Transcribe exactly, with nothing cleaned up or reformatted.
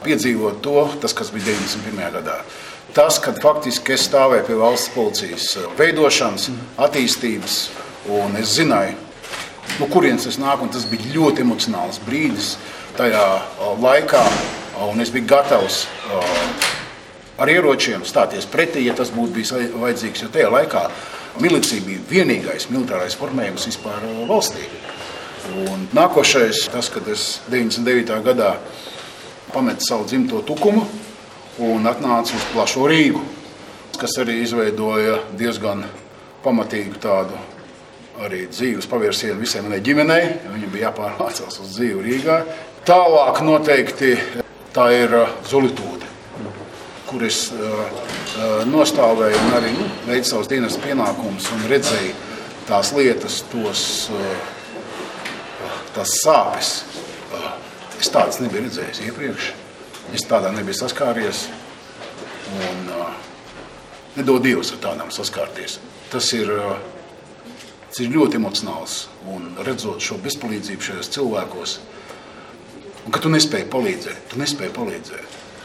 piedzīvot to, tas, kas bija deviņdesmit pirmajā gadā. Tas, kad faktiski es stāvēju pie valsts policijas veidošanas, attīstības, un es zināju, no kurienes es nāku, un tas bija ļoti emocionāls brīdis tajā laikā, un es biju gatavs ar ieročiem stāties pretī, ja tas būtu bijis vajadzīgs, jo tajā laikā milicija bija vienīgais militārais formējums vispār valstī. Un nākošais, tas, kad es deviņdesmit devītajā gadā pametu savu dzimto Tukumu un atnācu uz plašo Rīgu, kas arī izveidoja diezgan pamatīgu tādu arī dzīves pavērsienu visai manai ģimenei. Viņam bija jāpārvācās uz dzīvi Rīgā. Tālāk noteikti tā ir Zolitūde, kur es nostāvēju un arī nu, veicu savus dienas pienākumus un redzēju tās lietas, tos, tās sāpes. Es tādas nebiju redzējis iepriekš. Es tādā nebiju saskāries un nedod Dievs ar tādām saskārties. Tas ir, tas ir ļoti emocionāls un redzot šo bezpalīdzību šajos cilvēkos. Un ka tu nespēji palīdzēt, tu nespēji palīdzēt.